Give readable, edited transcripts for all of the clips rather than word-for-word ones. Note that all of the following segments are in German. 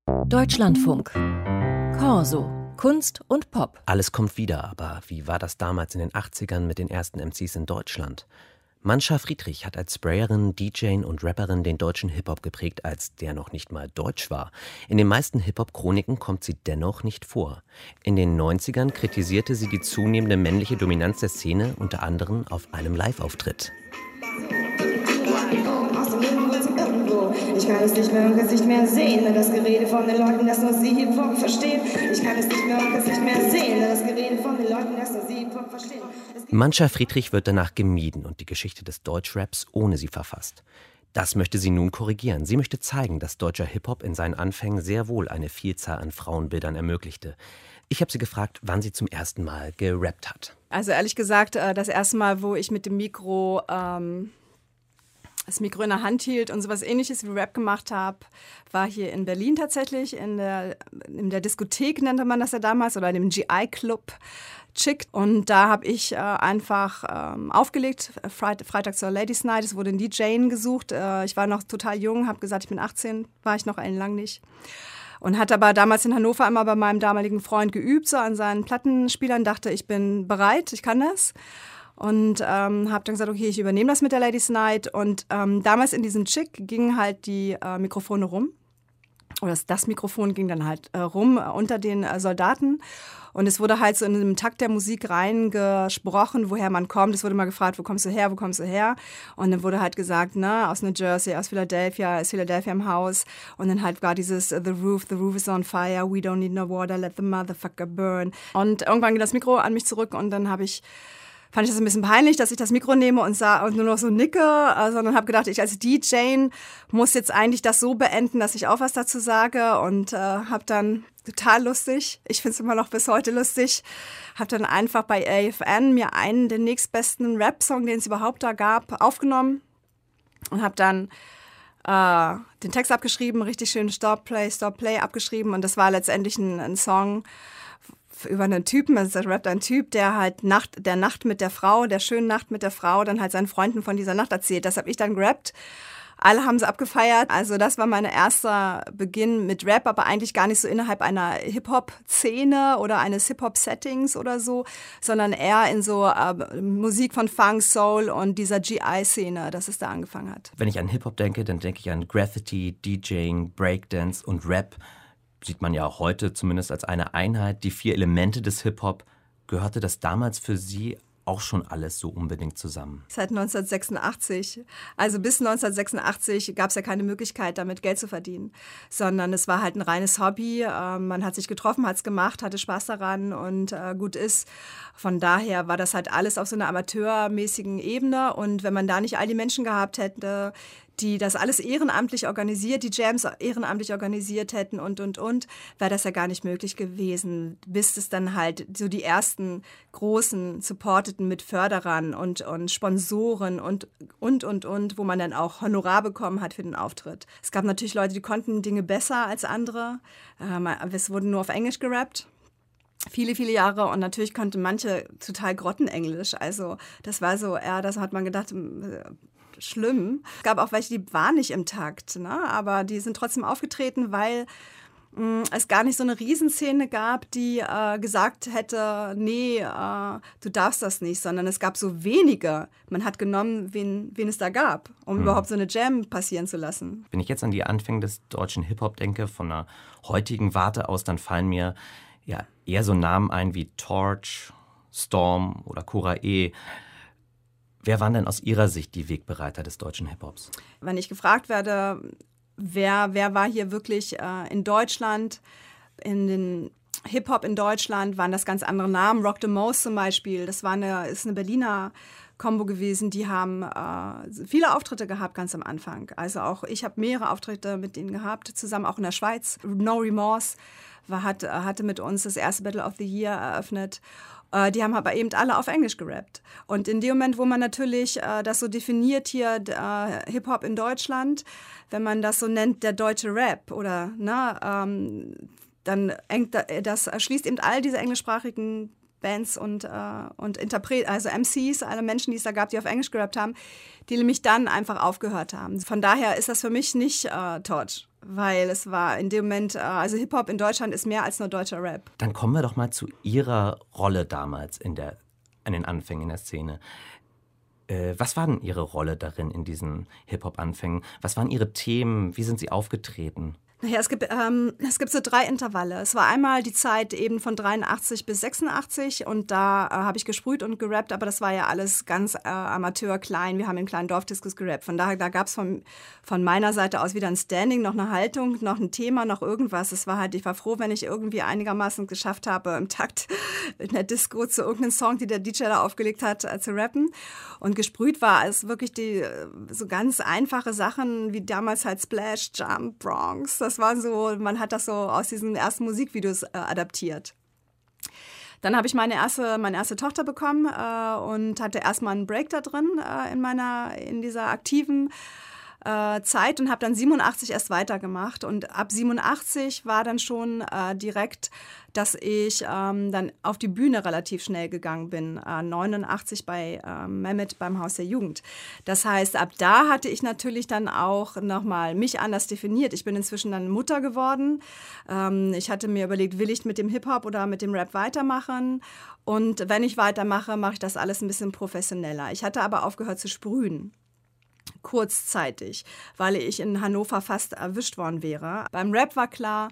Deutschlandfunk. Corso. Kunst und Pop. Alles kommt wieder, aber wie war das damals in den 80ern mit den ersten MCs in Deutschland? Mancha Friedrich hat als Sprayerin, DJin und Rapperin den deutschen Hip-Hop geprägt, als der noch nicht mal deutsch war. In den meisten Hip-Hop-Chroniken kommt sie dennoch nicht vor. In den 90ern kritisierte sie die zunehmende männliche Dominanz der Szene, unter anderem auf einem Live-Auftritt. Ich kann es nicht mehr im Gesicht mehr sehen, denn das Gerede von den Leuten, das nur sie Hip-Hop verstehen. Ich kann es nicht mehr im Gesicht mehr sehen, denn das Gerede von den Leuten, das nur sie Hip-Hop verstehen. Mancha Friedrich wird danach gemieden und die Geschichte des Deutschraps ohne sie verfasst. Das möchte sie nun korrigieren. Sie möchte zeigen, dass deutscher Hip-Hop in seinen Anfängen sehr wohl eine Vielzahl an Frauenbildern ermöglichte. Ich habe sie gefragt, wann sie zum ersten Mal gerappt hat. Also ehrlich gesagt, das erste Mal, wo ich mit dem Mikro das Mikro in der Hand hielt und sowas Ähnliches wie Rap gemacht habe, war hier in Berlin tatsächlich, in der Diskothek nannte man das ja damals, oder in dem GI-Club Chick. Und da habe ich einfach aufgelegt, Freitag zur Ladies Night. Es wurde ein DJ gesucht. Ich war noch total jung, habe gesagt, ich bin 18, war ich noch ellenlang nicht. Und hatte aber damals in Hannover immer bei meinem damaligen Freund geübt, so an seinen Plattenspielern, dachte, ich bin bereit, ich kann das. Und habe dann gesagt, okay, ich übernehme das mit der Ladies Night. Und damals in diesem Chick gingen halt die Mikrofone rum. Oder das Mikrofon ging dann halt rum unter den Soldaten. Und es wurde halt so in einem Takt der Musik reingesprochen, woher man kommt. Es wurde mal gefragt, wo kommst du her, wo kommst du her? Und dann wurde halt gesagt, aus New Jersey, aus Philadelphia, ist Philadelphia im Haus. Und dann halt war dieses the roof is on fire, we don't need no water, let the motherfucker burn. Und irgendwann ging das Mikro an mich zurück und dann fand ich das ein bisschen peinlich, dass ich das Mikro nehme und nur noch so nicke, sondern habe gedacht, ich als DJ muss jetzt eigentlich das so beenden, dass ich auch was dazu sage und habe dann total lustig, ich finde es immer noch bis heute lustig, habe dann einfach bei AFN mir einen der nächstbesten Rap-Song, den es überhaupt da gab, aufgenommen und habe dann den Text abgeschrieben, richtig schön Stop, Play abgeschrieben und das war letztendlich ein Song über einen Typen, also da rappt ein Typ, der halt der schönen Nacht mit der Frau, dann halt seinen Freunden von dieser Nacht erzählt. Das habe ich dann gerappt. Alle haben sie abgefeiert. Also das war mein erster Beginn mit Rap, aber eigentlich gar nicht so innerhalb einer Hip-Hop-Szene oder eines Hip-Hop-Settings oder so, sondern eher in so Musik von Funk, Soul und dieser GI-Szene, dass es da angefangen hat. Wenn ich an Hip-Hop denke, dann denke ich an Graffiti, DJing, Breakdance und Rap. Sieht man ja auch heute zumindest als eine Einheit, die 4 Elemente des Hip-Hop. Gehörte das damals für Sie auch schon alles so unbedingt zusammen? Seit 1986. Also bis 1986 gab es ja keine Möglichkeit, damit Geld zu verdienen, sondern es war halt ein reines Hobby. Man hat sich getroffen, hat es gemacht, hatte Spaß daran und gut ist. Von daher war das halt alles auf so einer amateurmäßigen Ebene. Und wenn man da nicht all die Menschen gehabt hätte, die das alles ehrenamtlich organisiert, die Jams ehrenamtlich organisiert hätten und, wäre das ja gar nicht möglich gewesen, bis es dann halt so die ersten großen Supporteten mit Förderern und Sponsoren und, wo man dann auch Honorar bekommen hat für den Auftritt. Es gab natürlich Leute, die konnten Dinge besser als andere. Es wurde nur auf Englisch gerappt. Viele, viele Jahre und natürlich konnte manche total Grottenenglisch. Also das war so, das hat man gedacht, schlimm. Es gab auch welche, die waren nicht im Takt, ne? Aber die sind trotzdem aufgetreten, weil es gar nicht so eine Riesenszene gab, die gesagt hätte, nee, du darfst das nicht, sondern es gab so wenige. Man hat genommen, wen es da gab, um überhaupt so eine Jam passieren zu lassen. Wenn ich jetzt an die Anfänge des deutschen Hip-Hop denke, von einer heutigen Warte aus, dann fallen mir ja eher so Namen ein wie Torch, Storm oder Cora E. Wer waren denn aus Ihrer Sicht die Wegbereiter des deutschen Hip-Hops? Wenn ich gefragt werde, wer war hier wirklich in Deutschland, in den Hip-Hop in Deutschland, waren das ganz andere Namen. Rock the Most zum Beispiel, ist eine Berliner Combo gewesen. Die haben viele Auftritte gehabt ganz am Anfang. Also auch ich habe mehrere Auftritte mit ihnen gehabt, zusammen auch in der Schweiz. No Remorse hatte mit uns das erste Battle of the Year eröffnet. Die haben aber eben alle auf Englisch gerappt. Und in dem Moment, wo man natürlich das so definiert hier, Hip-Hop in Deutschland, wenn man das so nennt, der deutsche Rap, oder dann das schließt eben all diese englischsprachigen Bands und Interpreten, also MCs, alle Menschen, die es da gab, die auf Englisch gerappt haben, die nämlich dann einfach aufgehört haben. Von daher ist das für mich nicht Torch weil es war in dem Moment, also Hip-Hop in Deutschland ist mehr als nur deutscher Rap. Dann kommen wir doch mal zu Ihrer Rolle damals an den Anfängen in der Szene. Was war denn Ihre Rolle darin in diesen Hip-Hop-Anfängen? Was waren Ihre Themen? Wie sind Sie aufgetreten? Naja, es gibt so 3 Intervalle. Es war einmal die Zeit eben von 83 bis 86 und da habe ich gesprüht und gerappt, aber das war ja alles ganz amateur, klein. Wir haben in kleinen Dorfdiskos gerappt. Von daher, da gab es von meiner Seite aus wieder ein Standing, noch eine Haltung, noch ein Thema, noch irgendwas. Ich war froh, wenn ich irgendwie einigermaßen geschafft habe, im Takt in der Disco zu irgendeinem Song, die der DJ da aufgelegt hat, zu rappen. Und gesprüht war es wirklich so ganz einfache Sachen, wie damals halt Splash, Jump, Bronx. Das war so, man hat das so aus diesen ersten Musikvideos adaptiert. Dann habe ich meine erste Tochter bekommen und hatte erstmal einen Break da drin in dieser aktiven Zeit und habe dann 87 erst weitergemacht. Und ab 87 war dann schon direkt, dass ich dann auf die Bühne relativ schnell gegangen bin. 89 bei Mehmet beim Haus der Jugend. Das heißt, ab da hatte ich natürlich dann auch nochmal mich anders definiert. Ich bin inzwischen dann Mutter geworden. Ich hatte mir überlegt, will ich mit dem Hip-Hop oder mit dem Rap weitermachen? Und wenn ich weitermache, mache ich das alles ein bisschen professioneller. Ich hatte aber aufgehört zu sprühen. Kurzzeitig, weil ich in Hannover fast erwischt worden wäre. Beim Rap war klar,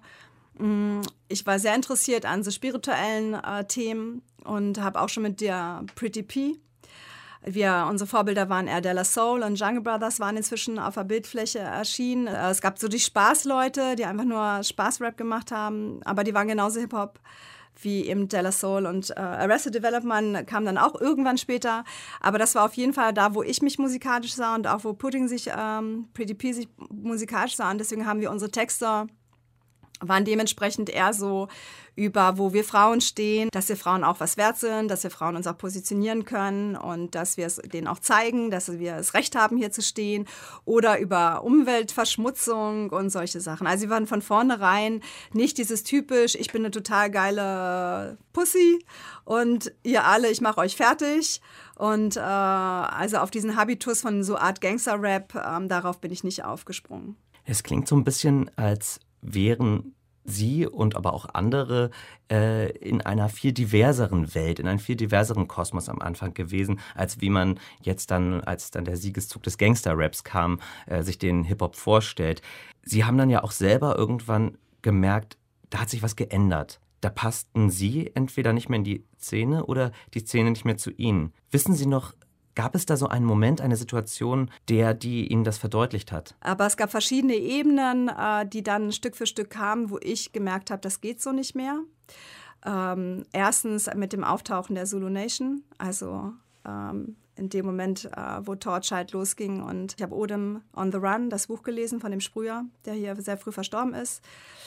ich war sehr interessiert an so spirituellen Themen und habe auch schon mit der Pretty P. Unsere Vorbilder waren Air De La Soul und Jungle Brothers waren inzwischen auf der Bildfläche erschienen. Es gab so die Spaßleute, die einfach nur Spaßrap gemacht haben, aber die waren genauso Hip-Hop wie eben De La Soul und Arrested Development kam dann auch irgendwann später. Aber das war auf jeden Fall da, wo ich mich musikalisch sah und auch wo Pretty P sich musikalisch sah. Und deswegen haben wir unsere Texte waren dementsprechend eher so über, wo wir Frauen stehen, dass wir Frauen auch was wert sind, dass wir Frauen uns auch positionieren können und dass wir es denen auch zeigen, dass wir das Recht haben, hier zu stehen, oder über Umweltverschmutzung und solche Sachen. Also wir waren von vornherein nicht dieses typisch, ich bin eine total geile Pussy und ihr alle, ich mache euch fertig. Und also auf diesen Habitus von so Art Gangster-Rap, darauf bin ich nicht aufgesprungen. Es klingt so ein bisschen, als wären Sie und aber auch andere in einer viel diverseren Welt, in einem viel diverseren Kosmos am Anfang gewesen, als wie man jetzt dann, als dann der Siegeszug des Gangster-Raps kam, sich den Hip-Hop vorstellt. Sie haben dann ja auch selber irgendwann gemerkt, da hat sich was geändert. Da passten Sie entweder nicht mehr in die Szene oder die Szene nicht mehr zu Ihnen. Wissen Sie noch, gab es da so einen Moment, eine Situation, die Ihnen das verdeutlicht hat? Aber es gab verschiedene Ebenen, die dann Stück für Stück kamen, wo ich gemerkt habe, das geht so nicht mehr. Erstens mit dem Auftauchen der Zulu Nation, also in dem Moment, wo Torchlight losging. Und ich habe Odem on the Run, das Buch gelesen von dem Sprüher, der hier sehr früh verstorben ist.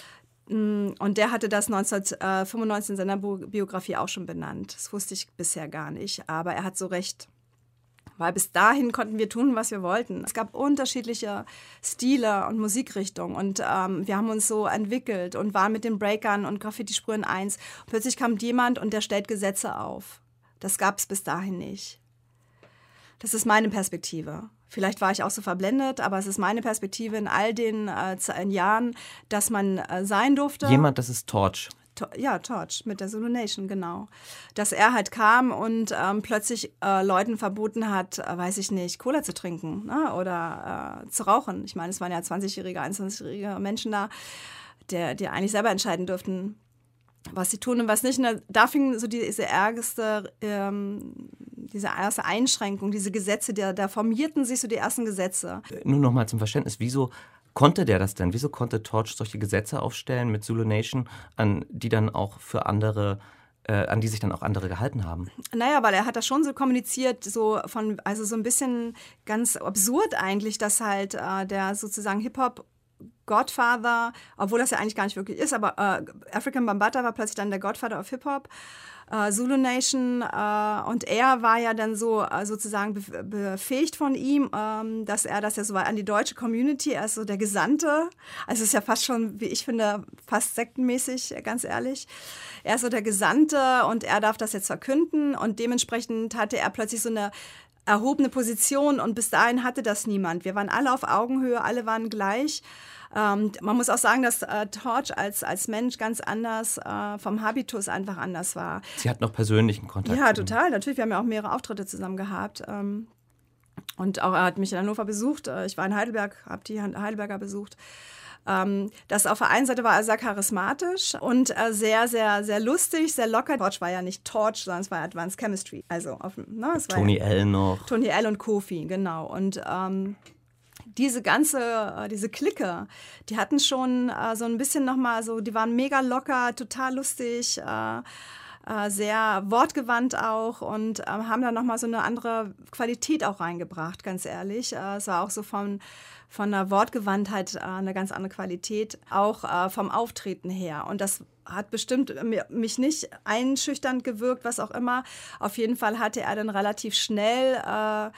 Und der hatte das 1995 in seiner Biografie auch schon benannt. Das wusste ich bisher gar nicht, aber er hat so recht. Weil bis dahin konnten wir tun, was wir wollten. Es gab unterschiedliche Stile und Musikrichtungen und wir haben uns so entwickelt und waren mit den Breakern und Graffiti-Sprühen eins. Und plötzlich kommt jemand und der stellt Gesetze auf. Das gab es bis dahin nicht. Das ist meine Perspektive. Vielleicht war ich auch so verblendet, aber es ist meine Perspektive in all den Jahren, dass man sein durfte. Jemand, das ist Torch. Ja, Torch mit der Zulu Nation, genau. Dass er halt kam und plötzlich Leuten verboten hat, weiß ich nicht, Cola zu trinken, ne? Oder zu rauchen. Ich meine, es waren ja 20-jährige, 21-jährige Menschen da, die eigentlich selber entscheiden dürften, was sie tun und was nicht. Und da fing so diese erste Einschränkung, diese Gesetze, da formierten sich so die ersten Gesetze. Nur noch mal zum Verständnis, wieso konnte der das denn? Wieso konnte Torch solche Gesetze aufstellen mit Zulu Nation, an die dann auch für andere, an die sich dann auch andere gehalten haben? Naja, weil er hat das schon so kommuniziert, also so ein bisschen ganz absurd eigentlich, dass halt der sozusagen Hip-Hop Godfather, obwohl das ja eigentlich gar nicht wirklich ist, aber Afrika Bambaataa war plötzlich dann der Godfather of Hip-Hop, Zulu Nation, und er war ja dann so sozusagen befähigt von ihm, dass er das ja so war an die deutsche Community, er ist so der Gesandte, also es ist ja fast schon, wie ich finde, fast sektenmäßig, ganz ehrlich. Er ist so der Gesandte und er darf das jetzt verkünden und dementsprechend hatte er plötzlich so eine erhobene Position und bis dahin hatte das niemand. Wir waren alle auf Augenhöhe, alle waren gleich. Man muss auch sagen, dass Torch als Mensch ganz anders vom Habitus einfach anders war. Sie hat noch persönlichen Kontakt. Ja, total. Natürlich, wir haben ja auch mehrere Auftritte zusammen gehabt. Und auch er hat mich in Hannover besucht. Ich war in Heidelberg, habe die Heidelberger besucht. Das auf der einen Seite war er sehr charismatisch und sehr, sehr, sehr lustig, sehr locker. Torch war ja nicht Torch, sondern es war Advanced Chemistry. Also es war Tony L. noch. Tony L. und Kofi, genau. Und diese Clique, die hatten schon so ein bisschen nochmal so, die waren mega locker, total lustig, sehr wortgewandt auch und haben dann nochmal so eine andere Qualität auch reingebracht, ganz ehrlich. Es war auch so von der Wortgewandtheit eine ganz andere Qualität, auch vom Auftreten her. Und das hat bestimmt mich nicht einschüchternd gewirkt, was auch immer. Auf jeden Fall hatte er dann relativ schnell hat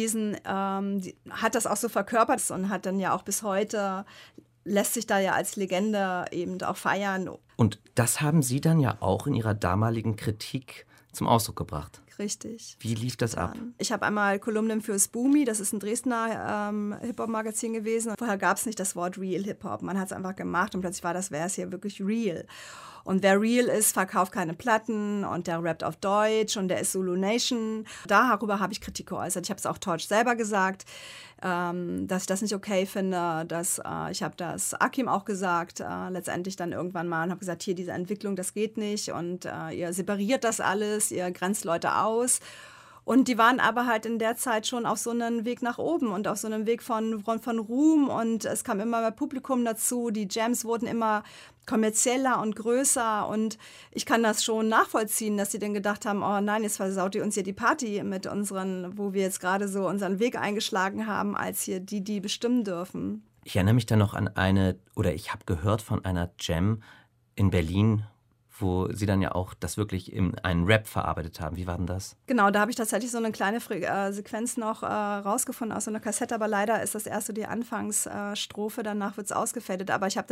das auch so verkörpert und hat dann ja auch bis heute, lässt sich da ja als Legende eben auch feiern. Und das haben Sie dann ja auch in Ihrer damaligen Kritik zum Ausdruck gebracht. Richtig. Wie lief das ab? Ich habe einmal Kolumnen für Spoomy, das ist ein Dresdner Hip-Hop-Magazin gewesen. Vorher gab es nicht das Wort Real Hip-Hop. Man hat es einfach gemacht und plötzlich wäre es hier wirklich real. Und wer real ist, verkauft keine Platten und der rappt auf Deutsch und der ist Zulu Nation. Darüber habe ich Kritik geäußert. Ich habe es auch Torch selber gesagt, dass ich das nicht okay finde. Ich habe das Akim auch gesagt, letztendlich dann irgendwann mal und habe gesagt, hier diese Entwicklung, das geht nicht und ihr separiert das alles, ihr grenzt Leute aus. Und die waren aber halt in der Zeit schon auf so einem Weg nach oben und auf so einem Weg von Ruhm und es kam immer mehr Publikum dazu. Die Jams wurden immer kommerzieller und größer und ich kann das schon nachvollziehen, dass sie dann gedacht haben, oh nein, jetzt versaut ihr uns hier die Party mit wo wir jetzt gerade so unseren Weg eingeschlagen haben, als hier die bestimmen dürfen. Ich erinnere mich dann noch an ich habe gehört von einer Jam in Berlin, wo Sie dann ja auch das wirklich in einen Rap verarbeitet haben. Wie war denn das? Genau, da habe ich tatsächlich so eine kleine Sequenz noch rausgefunden aus so einer Kassette, aber leider ist das erst so die Anfangsstrophe, danach wird es ausgefädelt. Aber es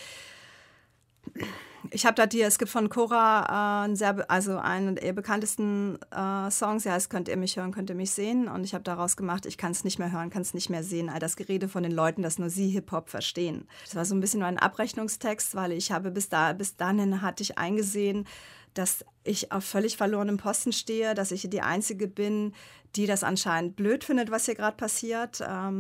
gibt von Cora einen der bekanntesten Songs, ja, es könnt ihr mich hören, könnt ihr mich sehen. Und ich habe daraus gemacht, ich kann es nicht mehr hören, kann es nicht mehr sehen. All das Gerede von den Leuten, dass nur sie Hip-Hop verstehen. Das war so ein bisschen nur ein Abrechnungstext, weil ich habe bis dahin hatte ich eingesehen, dass ich auf völlig verlorenem Posten stehe, dass ich die Einzige bin, die das anscheinend blöd findet, was hier gerade passiert.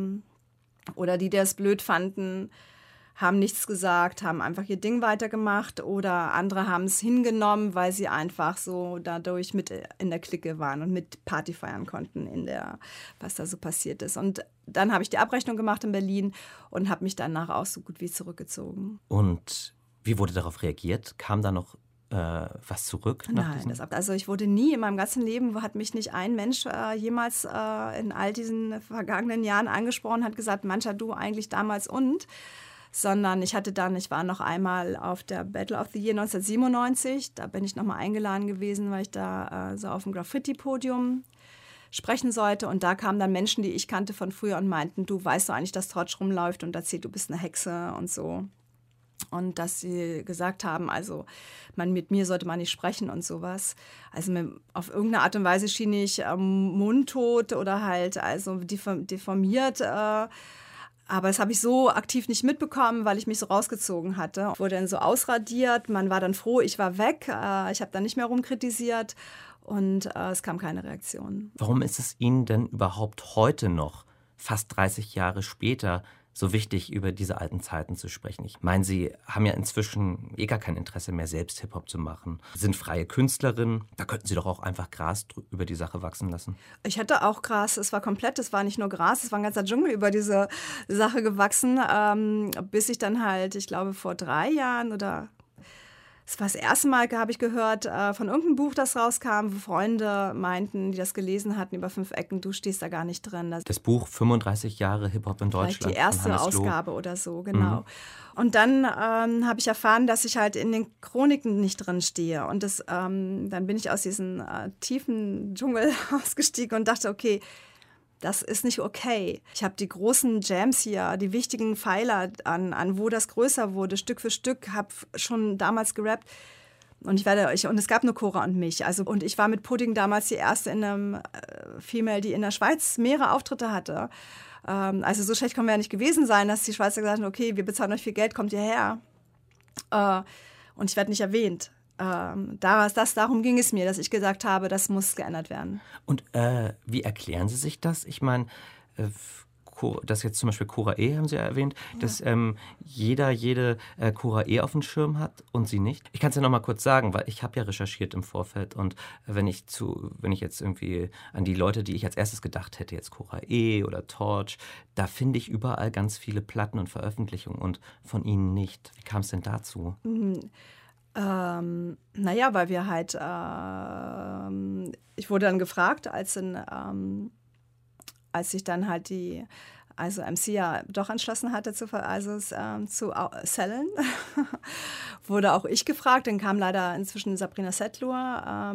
Oder die es blöd fanden, haben nichts gesagt, haben einfach ihr Ding weitergemacht oder andere haben es hingenommen, weil sie einfach so dadurch mit in der Clique waren und mit Party feiern konnten was da so passiert ist. Und dann habe ich die Abrechnung gemacht in Berlin und habe mich danach auch so gut wie zurückgezogen. Und wie wurde darauf reagiert? Kam da noch was zurück? Nein, ich wurde nie in meinem ganzen Leben, hat mich nicht ein Mensch jemals in all diesen vergangenen Jahren angesprochen, hat gesagt, Mancha, du eigentlich damals sondern ich war noch einmal auf der Battle of the Year 1997. Da bin ich nochmal eingeladen gewesen, weil ich da so auf dem Graffiti-Podium sprechen sollte. Und da kamen dann Menschen, die ich kannte von früher und meinten, du weißt doch eigentlich, dass Torch rumläuft und erzählt, du bist eine Hexe und so. Und dass sie gesagt haben, also mit mir sollte man nicht sprechen und sowas. Also auf irgendeine Art und Weise schien ich mundtot oder halt also deformiert, aber das habe ich so aktiv nicht mitbekommen, weil ich mich so rausgezogen hatte. Ich wurde dann so ausradiert, man war dann froh, ich war weg. Ich habe dann nicht mehr rumkritisiert und es kam keine Reaktion. Warum ist es Ihnen denn überhaupt heute noch, fast 30 Jahre später, so wichtig, über diese alten Zeiten zu sprechen? Ich meine, Sie haben ja inzwischen gar kein Interesse mehr, selbst Hip-Hop zu machen. Sie sind freie Künstlerin. Da könnten Sie doch auch einfach Gras über die Sache wachsen lassen. Ich hatte auch Gras. Es war nicht nur Gras, es war ein ganzer Dschungel über diese Sache gewachsen, bis ich dann halt, ich glaube, vor 3 Jahren oder es war das erste Mal, habe ich gehört, von irgendeinem Buch, das rauskam, wo Freunde meinten, die das gelesen hatten, über 5 Ecken, du stehst da gar nicht drin. Das Buch 35 Jahre Hip-Hop in Deutschland. Vielleicht die erste Ausgabe oder so, genau. Mhm. Und dann habe ich erfahren, dass ich halt in den Chroniken nicht drin stehe. Und dann bin ich aus diesem tiefen Dschungel ausgestiegen und dachte, okay, das ist nicht okay. Ich habe die großen Jams hier, die wichtigen Pfeiler an wo das größer wurde, Stück für Stück, habe schon damals gerappt. Und es gab nur Cora und mich. Und ich war mit Pudding damals die erste in einem Female, die in der Schweiz mehrere Auftritte hatte. Also so schlecht können wir ja nicht gewesen sein, dass die Schweizer gesagt haben, okay, wir bezahlen euch viel Geld, kommt hierher. Und ich werde nicht erwähnt. Darum ging es mir, dass ich gesagt habe, das muss geändert werden. Und wie erklären Sie sich das? Ich meine, das jetzt zum Beispiel Cora E. haben Sie ja erwähnt, dass jede Cora E. auf dem Schirm hat und Sie nicht. Ich kann es ja noch mal kurz sagen, weil ich habe ja recherchiert im Vorfeld und wenn ich jetzt irgendwie an die Leute, die ich als erstes gedacht hätte, jetzt Cora E. oder Torch, da finde ich überall ganz viele Platten und Veröffentlichungen und von Ihnen nicht. Wie kam es denn dazu? Weil wir halt, ich wurde dann gefragt, als sich dann halt MC ja doch entschlossen hatte, zu sellen, wurde auch ich gefragt. Dann kam leider inzwischen Sabrina Setlur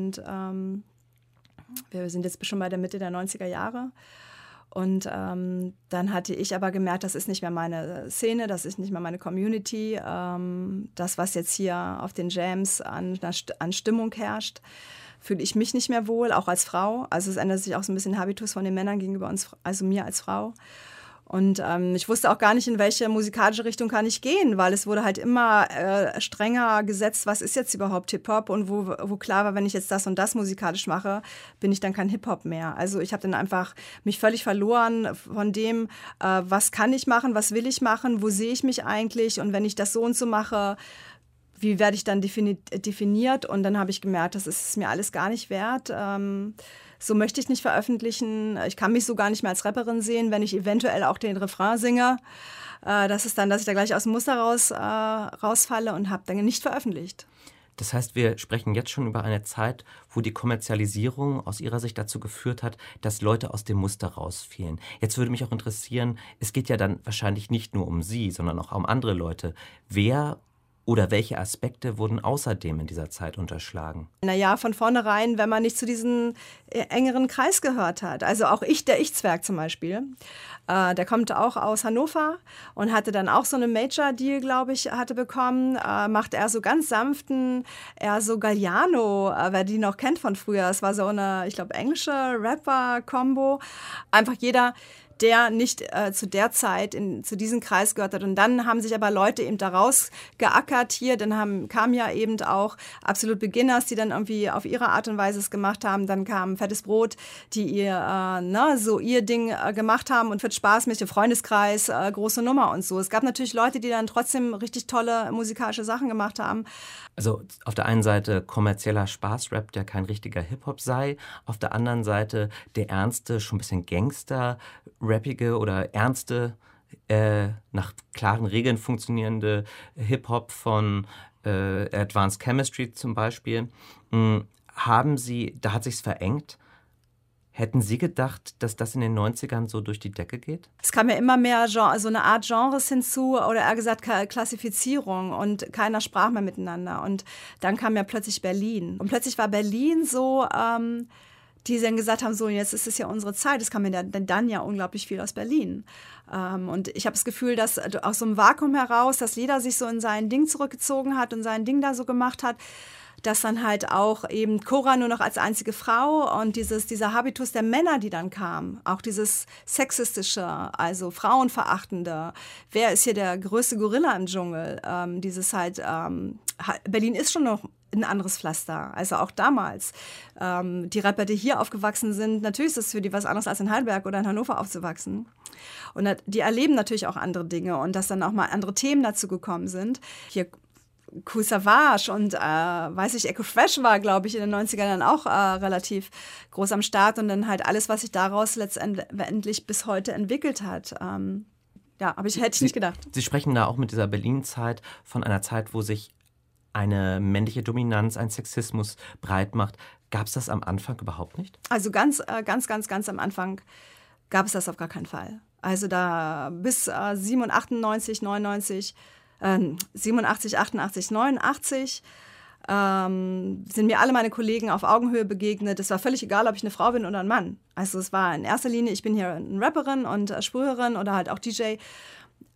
wir sind jetzt schon bei der Mitte der 90er Jahre. Und dann hatte ich aber gemerkt, das ist nicht mehr meine Szene, das ist nicht mehr meine Community. Das, was jetzt hier auf den Jams an Stimmung herrscht, fühle ich mich nicht mehr wohl, auch als Frau. Also es ändert sich auch so ein bisschen Habitus von den Männern gegenüber uns, also mir als Frau. Und ich wusste auch gar nicht, in welche musikalische Richtung kann ich gehen, weil es wurde halt immer strenger gesetzt, was ist jetzt überhaupt Hip-Hop und wo klar war, wenn ich jetzt das und das musikalisch mache, bin ich dann kein Hip-Hop mehr. Also ich habe dann einfach mich völlig verloren von dem, was kann ich machen, was will ich machen, wo sehe ich mich eigentlich und wenn ich das so und so mache, wie werde ich dann definiert? Und dann habe ich gemerkt, das ist mir alles gar nicht wert. So möchte ich nicht veröffentlichen. Ich kann mich so gar nicht mehr als Rapperin sehen, wenn ich eventuell auch den Refrain singe. Das ist dann, dass ich da gleich aus dem Muster rausfalle und habe dann nicht veröffentlicht. Das heißt, wir sprechen jetzt schon über eine Zeit, wo die Kommerzialisierung aus Ihrer Sicht dazu geführt hat, dass Leute aus dem Muster rausfielen. Jetzt würde mich auch interessieren, es geht ja dann wahrscheinlich nicht nur um Sie, sondern auch um andere Leute. Wer oder welche Aspekte wurden außerdem in dieser Zeit unterschlagen? Naja, von vornherein, wenn man nicht zu diesem engeren Kreis gehört hat. Also auch der Ich-Zwerg zum Beispiel, der kommt auch aus Hannover und hatte dann auch so eine Major-Deal, glaube ich, hatte bekommen. Macht er so ganz sanften, eher so Galliano, wer die noch kennt von früher. Es war so eine, ich glaube, englische Rapper-Kombo. Einfach jeder, der nicht zu der Zeit zu diesem Kreis gehört hat. Und dann haben sich aber Leute eben daraus geackert hier. Dann kamen ja eben auch absolut Beginners, die dann irgendwie auf ihre Art und Weise es gemacht haben. Dann kam Fettes Brot, die ihr Ding gemacht haben und für Spaß mit dem Freundeskreis, große Nummer und so. Es gab natürlich Leute, die dann trotzdem richtig tolle musikalische Sachen gemacht haben. Also auf der einen Seite kommerzieller Spaßrap, der kein richtiger Hip-Hop sei. Auf der anderen Seite der ernste, schon ein bisschen Gangster-rappige oder ernste, nach klaren Regeln funktionierende Hip-Hop von Advanced Chemistry zum Beispiel. Da hat sich's verengt. Hätten Sie gedacht, dass das in den 90ern so durch die Decke geht? Es kam ja immer mehr so eine Art Genres hinzu oder eher gesagt Klassifizierung und keiner sprach mehr miteinander. Und dann kam ja plötzlich Berlin. Und plötzlich war Berlin so, die dann gesagt haben, so jetzt ist es ja unsere Zeit. Es kam ja dann ja unglaublich viel aus Berlin. Und ich habe das Gefühl, dass aus so einem Vakuum heraus, dass jeder sich so in sein Ding zurückgezogen hat und sein Ding da so gemacht hat, dass dann halt auch eben Cora nur noch als einzige Frau und dieser Habitus der Männer, die dann kamen, auch dieses sexistische, also frauenverachtende, wer ist hier der größte Gorilla im Dschungel, Berlin ist schon noch ein anderes Pflaster, also auch damals. Die Rapper, die hier aufgewachsen sind, natürlich ist es für die was anderes als in Heidelberg oder in Hannover aufzuwachsen. Und die erleben natürlich auch andere Dinge und dass dann auch mal andere Themen dazu gekommen sind. Hier Kool Savas und Echo Fresh war, glaube ich, in den 90ern dann auch relativ groß am Start und dann halt alles, was sich daraus letztendlich bis heute entwickelt hat. Hätte ich nicht gedacht. Sie sprechen da auch mit dieser Berlin-Zeit von einer Zeit, wo sich eine männliche Dominanz, ein Sexismus breit macht. Gab es das am Anfang überhaupt nicht? Also ganz am Anfang gab es das auf gar keinen Fall. Also da bis 97, 99 87, 88, 89 sind mir alle meine Kollegen auf Augenhöhe begegnet. Es war völlig egal, ob ich eine Frau bin oder ein Mann. Also es war in erster Linie, ich bin hier eine Rapperin und Sprüherin oder halt auch DJ.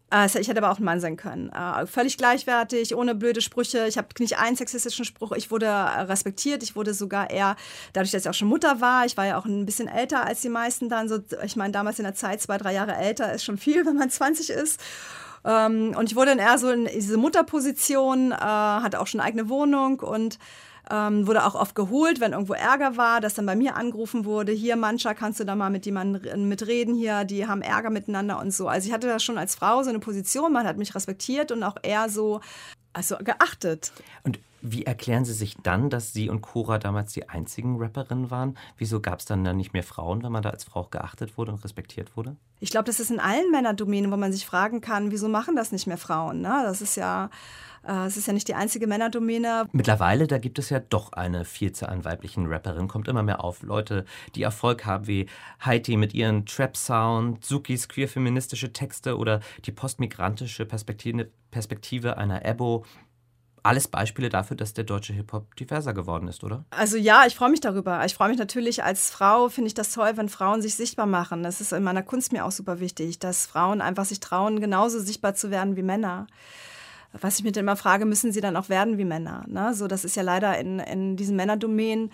Ich hätte aber auch ein Mann sein können. Völlig gleichwertig, ohne blöde Sprüche. Ich habe nicht einen sexistischen Spruch. Ich wurde respektiert. Ich wurde sogar eher, dadurch, dass ich auch schon Mutter war, ich war ja auch ein bisschen älter als die meisten dann. So, ich meine, damals in der Zeit 2-3 Jahre älter ist schon viel, wenn man 20 ist. Und ich wurde dann eher so in diese Mutterposition, hatte auch schon eine eigene Wohnung und wurde auch oft geholt, wenn irgendwo Ärger war, dass dann bei mir angerufen wurde, hier Mancha, kannst du da mal mit jemandem mitreden hier, die haben Ärger miteinander und so. Also ich hatte da schon als Frau so eine Position, man hat mich respektiert und auch eher so geachtet. Und wie erklären Sie sich dann, dass Sie und Cora damals die einzigen Rapperinnen waren? Wieso gab es dann nicht mehr Frauen, wenn man da als Frau geachtet wurde und respektiert wurde? Ich glaube, das ist in allen Männerdomänen, wo man sich fragen kann, wieso machen das nicht mehr Frauen? Ne? Das ist ja... Es ist ja nicht die einzige Männerdomäne. Mittlerweile, da gibt es ja doch eine Vielzahl an weiblichen Rapperinnen, kommt immer mehr auf. Leute, die Erfolg haben, wie Heidi mit ihren Trap-Sound, Sukis queer-feministische Texte oder die postmigrantische Perspektive einer Ebo. Alles Beispiele dafür, dass der deutsche Hip-Hop diverser geworden ist, oder? Also ja, ich freue mich darüber. Ich freue mich natürlich als Frau, finde ich das toll, wenn Frauen sich sichtbar machen. Das ist in meiner Kunst mir auch super wichtig, dass Frauen einfach sich trauen, genauso sichtbar zu werden wie Männer. Was ich mir dann immer frage, müssen sie dann auch werden wie Männer? Ne? So, das ist ja leider in diesen Männerdomänen,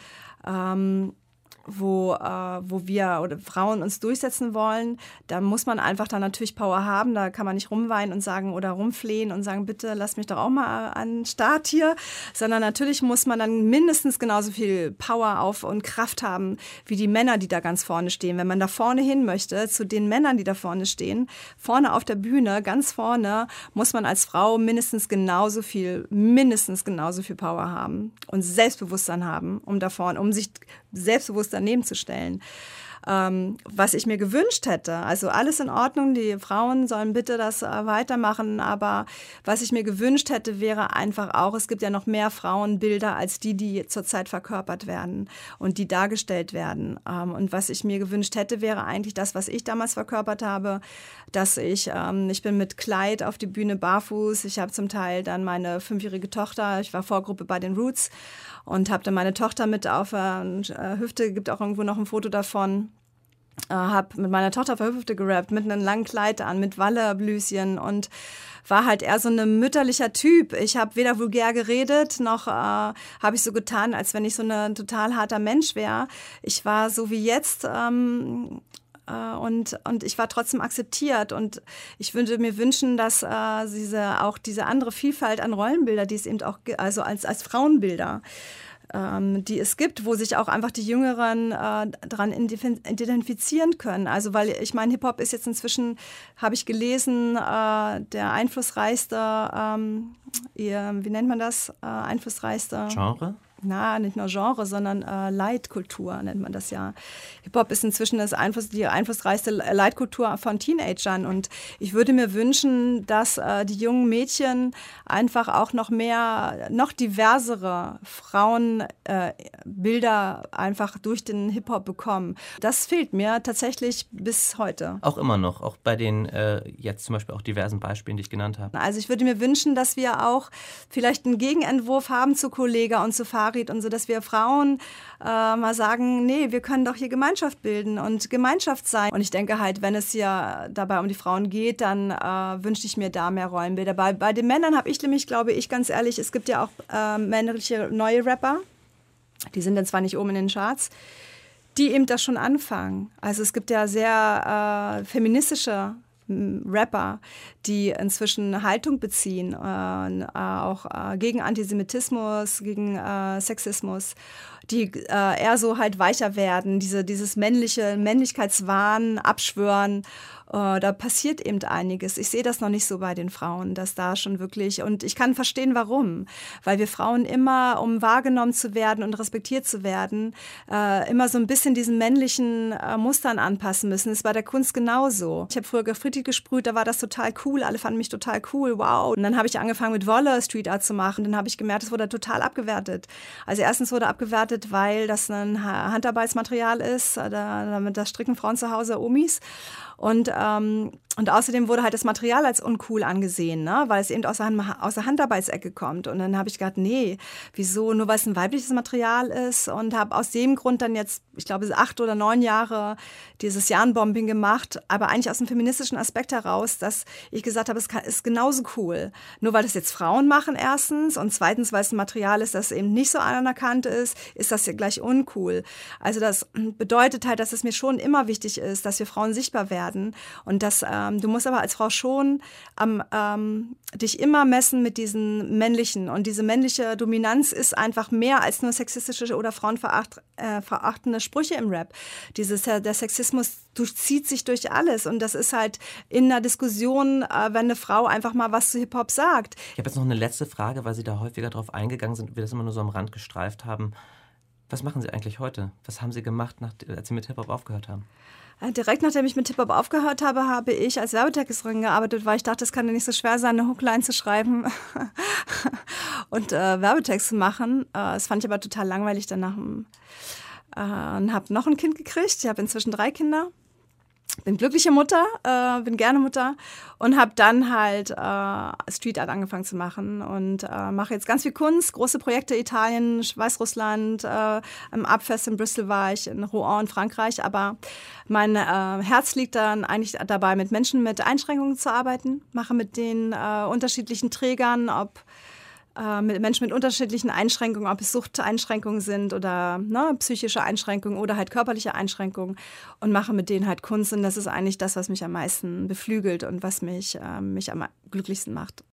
wo wir oder Frauen uns durchsetzen wollen, da muss man einfach dann natürlich Power haben. Da kann man nicht rumweinen und sagen oder rumflehen und sagen, bitte lass mich doch auch mal an den Start hier. Sondern natürlich muss man dann mindestens genauso viel Power auf und Kraft haben wie die Männer, die da ganz vorne stehen. Wenn man da vorne hin möchte, zu den Männern, die da vorne stehen, vorne auf der Bühne, ganz vorne, muss man als Frau mindestens genauso viel Power haben und Selbstbewusstsein haben, um sich selbstbewusst daneben zu stellen. Was ich mir gewünscht hätte, also alles in Ordnung, die Frauen sollen bitte das weitermachen, aber was ich mir gewünscht hätte, wäre einfach auch, es gibt ja noch mehr Frauenbilder als die zurzeit verkörpert werden und die dargestellt werden. Und was ich mir gewünscht hätte, wäre eigentlich das, was ich damals verkörpert habe, dass ich bin mit Kleid auf die Bühne barfuß, ich habe zum Teil dann meine 5-jährige Tochter, ich war Vorgruppe bei den Roots, und habe dann meine Tochter mit auf der Hüfte, gibt auch irgendwo noch ein Foto davon, habe mit meiner Tochter auf der Hüfte gerappt, mit einem langen Kleid an, mit Wallerblüschen und war halt eher so ein mütterlicher Typ. Ich habe weder vulgär geredet, noch habe ich so getan, als wenn ich so ein total harter Mensch wäre. Ich war so wie jetzt und ich war trotzdem akzeptiert und ich würde mir wünschen, dass diese andere Vielfalt an Rollenbilder, die es eben auch, also als Frauenbilder, die es gibt, wo sich auch einfach die Jüngeren dran identifizieren können. Also weil ich meine, Hip-Hop ist jetzt inzwischen, habe ich gelesen, der einflussreichste, wie nennt man das, einflussreichste Genre? Na, nicht nur Genre, sondern Leitkultur nennt man das ja. Hip-Hop ist inzwischen die einflussreichste Leitkultur von Teenagern und ich würde mir wünschen, dass die jungen Mädchen einfach auch noch diversere Frauenbilder einfach durch den Hip-Hop bekommen. Das fehlt mir tatsächlich bis heute. Auch immer noch, auch bei den jetzt zum Beispiel auch diversen Beispielen, die ich genannt habe. Also ich würde mir wünschen, dass wir auch vielleicht einen Gegenentwurf haben zu Kollega und zu Farid und so, dass wir Frauen mal sagen, nee, wir können doch hier Gemeinschaft bilden und Gemeinschaft sein. Und ich denke halt, wenn es hier dabei um die Frauen geht, dann wünsche ich mir da mehr Rollenbilder. Bei den Männern habe ich nämlich, glaube ich, ganz ehrlich, es gibt ja auch männliche neue Rapper, die sind dann zwar nicht oben in den Charts, die eben das schon anfangen. Also es gibt ja sehr feministische Rapper, die inzwischen Haltung beziehen, auch gegen Antisemitismus, gegen Sexismus, die eher so halt weicher werden, dieses Männlichkeitswahn abschwören. Da passiert eben einiges. Ich sehe das noch nicht so bei den Frauen, dass da schon wirklich, und ich kann verstehen, warum. Weil wir Frauen immer, um wahrgenommen zu werden und respektiert zu werden, immer so ein bisschen diesen männlichen Mustern anpassen müssen. Das ist bei der Kunst genauso. Ich habe früher Graffiti gesprüht, da war das total cool. Alle fanden mich total cool, wow. Und dann habe ich angefangen mit Wolle Street Art zu machen. Dann habe ich gemerkt, es wurde total abgewertet. Also erstens wurde abgewertet, weil das ein Handarbeitsmaterial ist. Damit das stricken Frauen zu Hause, Omis. Und außerdem wurde halt das Material als uncool angesehen, ne? Weil es eben aus der Handarbeitsecke kommt. Und dann habe ich gedacht, nee, wieso? Nur weil es ein weibliches Material ist. Und habe aus dem Grund dann jetzt, ich glaube, 8 oder 9 Jahre dieses Yarnbombing gemacht. Aber eigentlich aus dem feministischen Aspekt heraus, dass ich gesagt habe, es ist genauso cool. Nur weil das jetzt Frauen machen erstens und zweitens, weil es ein Material ist, das eben nicht so anerkannt ist das ja gleich uncool. Also das bedeutet halt, dass es mir schon immer wichtig ist, dass wir Frauen sichtbar werden und dass du musst aber als Frau schon dich immer messen mit diesen männlichen. Und diese männliche Dominanz ist einfach mehr als nur sexistische oder frauenverachtende Sprüche im Rap. Der Sexismus durchzieht sich durch alles. Und das ist halt in einer Diskussion, wenn eine Frau einfach mal was zu Hip-Hop sagt. Ich habe jetzt noch eine letzte Frage, weil Sie da häufiger drauf eingegangen sind und wir das immer nur so am Rand gestreift haben. Was machen Sie eigentlich heute? Was haben Sie gemacht, als Sie mit Hip-Hop aufgehört haben? Direkt nachdem ich mit Hip-Hop aufgehört habe, habe ich als Werbetexterin gearbeitet, weil ich dachte, es kann ja nicht so schwer sein, eine Hookline zu schreiben und Werbetext zu machen. Das fand ich aber total langweilig danach. Und habe noch ein Kind gekriegt. Ich habe inzwischen 3 Kinder. Bin glückliche Mutter, bin gerne Mutter und habe dann halt Street Art angefangen zu machen und mache jetzt ganz viel Kunst, große Projekte, Italien, Weißrussland, im Abfest in Bristol war ich, in Rouen in Frankreich, aber mein Herz liegt dann eigentlich dabei, mit Menschen mit Einschränkungen zu arbeiten, mache mit den unterschiedlichen Trägern, mit Menschen mit unterschiedlichen Einschränkungen, ob es Suchteinschränkungen sind oder psychische Einschränkungen oder halt körperliche Einschränkungen und mache mit denen halt Kunst und das ist eigentlich das, was mich am meisten beflügelt und was mich am glücklichsten macht.